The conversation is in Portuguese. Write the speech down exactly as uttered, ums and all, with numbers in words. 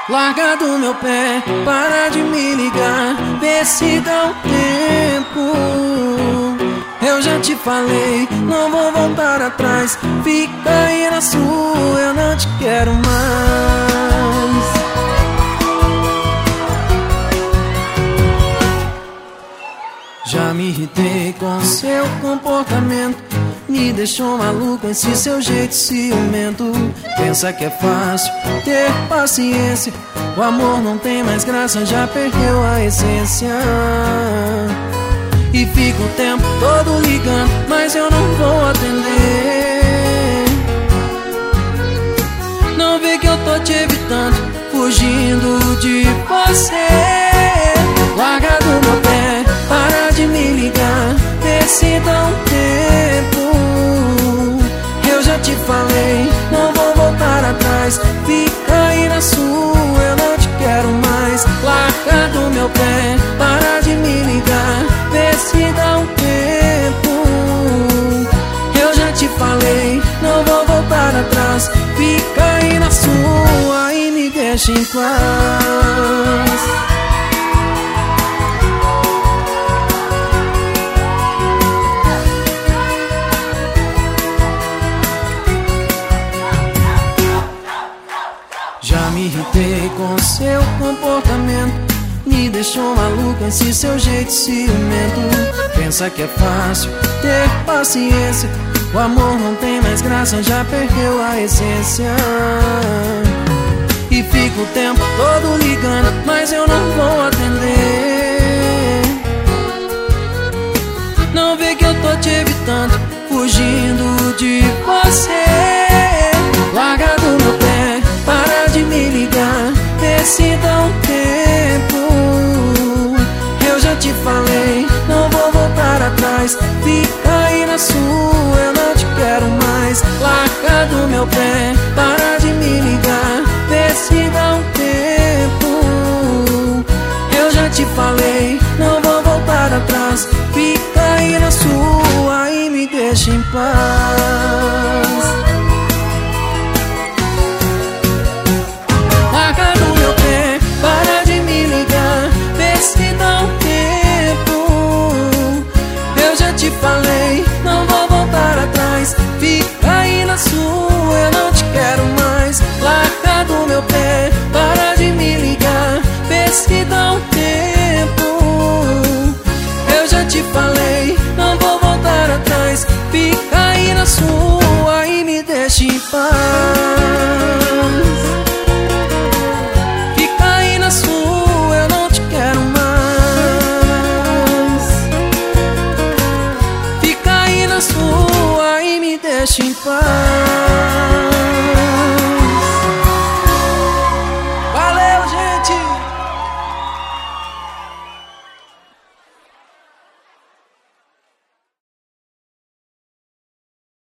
Larga do meu pé, para de me ligar, vê se dá um tempo. Eu já te falei, não vou voltar atrás. Fica aí na sua, eu não te quero mais. Já me irritei com seu comportamento, me deixou maluco esse seu jeito ciumento. Pensa que é fácil ter paciência, o amor não tem mais graça, já perdeu a essência. E fica o tempo todo ligando, mas eu não vou atender. Não vê que eu tô te evitando, fugindo de você. Larga do meu pé, para de me ligar, vê se dá um tempo. Eu já te falei, não vou voltar atrás. Fica aí na sua, eu não te quero mais. Larga do meu pé, para de me ligar, vê se dá um tempo. Eu já te falei, não vou voltar atrás. Fica aí na sua e me deixa em paz. Já me irritei com seu comportamento, me deixou maluco esse seu jeito ciumento. Pensa que é fácil ter paciência, o amor não tem mais graça, já perdeu a essência. E fica o tempo todo ligando, mas eu não vou atender. Não vê que eu tô te evitando, fugindo de você. Larga do meu pé, para de me ligar, vê se dá um tempo. Eu já te falei, não vou voltar atrás. Fica aí na sua, eu não te quero mais. Larga do meu pé, para de me ligar, vê se dá um tempo. Eu já te falei, não vou voltar atrás. Fica aí na sua e me deixa em paz. Larga do meu pé, para de me ligar, vê se dá um tempo. Eu já te falei, não vou voltar atrás. Fica aí na sua, eu não te quero mais. Larga do meu pé, para de me ligar, vê se dá um tempo. Eu já te falei, não vou voltar atrás. Fica aí na sua e me deixa em paz. Deixa em paz.